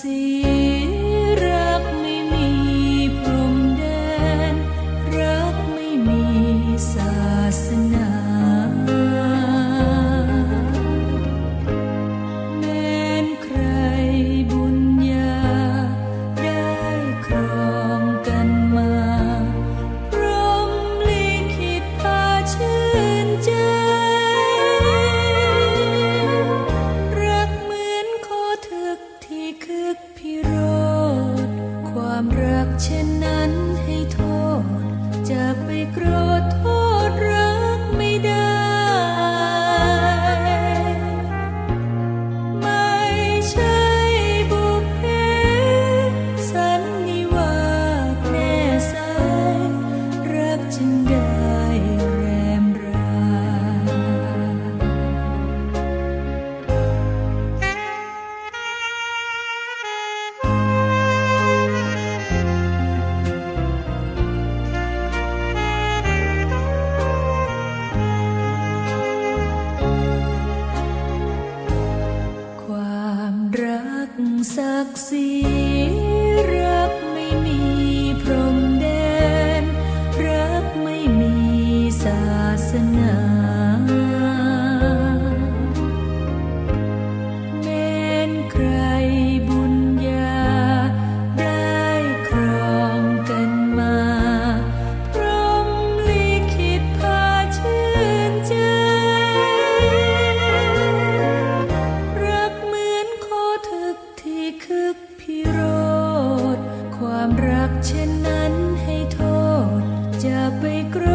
สีรักไม่มีพรมแดนรักไม่มีศาสนาแม้นใครบุญญาได้ครองกันมาพรหมลิขิตพาชื่นใจรักเหมือนโคทึกที่คึกพิโรธความรักเช่นนั้นให้โทษจะไปโกรธโทษรักไม่ได้ไม่ใช่บุพเพสันนิวาสแน่สายรักจึงได้แรมรา ความรักศักดิ์ศรีรักไม่มีพรมแดนรักไม่มีศาสนาแม้นใครบุญญาได้ครองกันมาพรหมลิขิตพาชื่นใจ รักเหมือนโคทึกที่คึกพิโรธความรักเช่นนั้นให้โทษจะไปโกร